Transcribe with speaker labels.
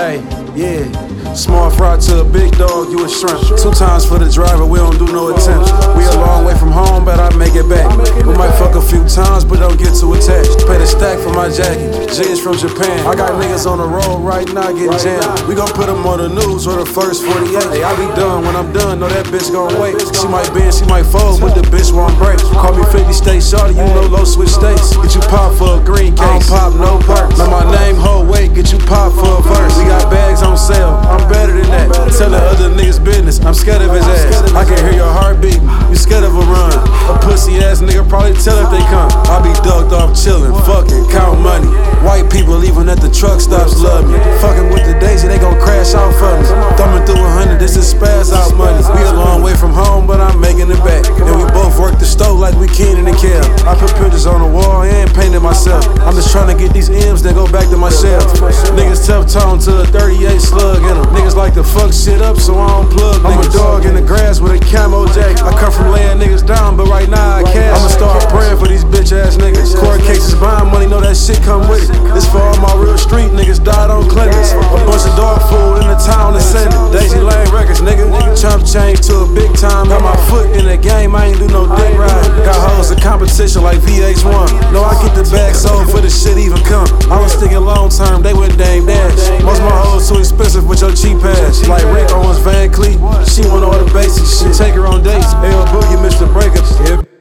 Speaker 1: Hey, yeah. Small fry to a big dog, you a shrimp. 2 times for the driver, we don't do no attempts. We a long way from home, but I make it back. We might fuck a few times, but don't get too attached. Pay the stack for my jacket, J's from Japan. I got niggas on the road right now getting jammed. We gon' put them on the news or the first 48. Hey, I be done when I'm done, know that bitch gon' wait. She might bend, she might fold, but the bitch won't break. Call me 50 State shorty, you know low switch states. Get you pop for a green case, I don't pop no perks. Know my name, whole weight, get you pop for a verse. We got bags on sale, I'm better than that. Tellin' other niggas business, I'm scared of his ass. I can hear your heart beating, you scared of a run. A pussy ass nigga probably tell if they come. I be ducked off chillin', fucking, count money. White people even at the truck stops love me. Fucking with the Daisy, they gon' crash out for me. Thumbing through 100, this is spaz out money. We a long way from home, but I'm making it back. And we both work the stove like we Keenan and Kel. I put pictures on the wall and painted myself. I'm just trying to get these M's, then go back to my shelf. Niggas tough-toned to a 38 slug in them. Niggas like to fuck shit up, so I don't plug. I'm a dog in the grass with a camo jacket. I come from laying niggas down, but right now I cash. I'ma start praying for these bitch ass niggas. Court cases, buying money, know that shit come with it. This for all my real street niggas died on clinics. A bunch of dog food in the town and send it. Daisy Lane Records, nigga. Chump change to a big time. Got my foot in the game, I ain't do no dick ride. Got hoes in competition like VH1. Know I get the bag sold for the shit even come. I was thinking long term, they wouldn't Dame Dash. Most of my hoes too expensive with your cheap ass. Like Rick Owens, Van Cleef, she want all the basic shit. Take her on dates, L Boogie, Mr. Breakup.